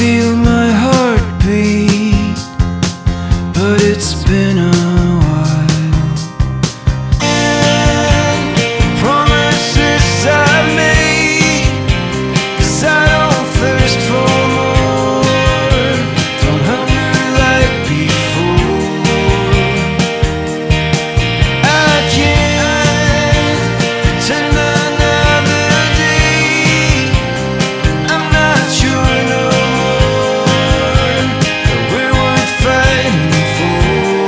feel my heartbeat, but it's been a while. Promises I made, 'cause I don't thirst for more, don't hunger like before. I can't pretend another day, I'm not sure no more that we're worth fighting for.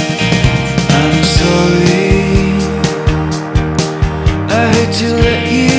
I'm sorry, I hate to let you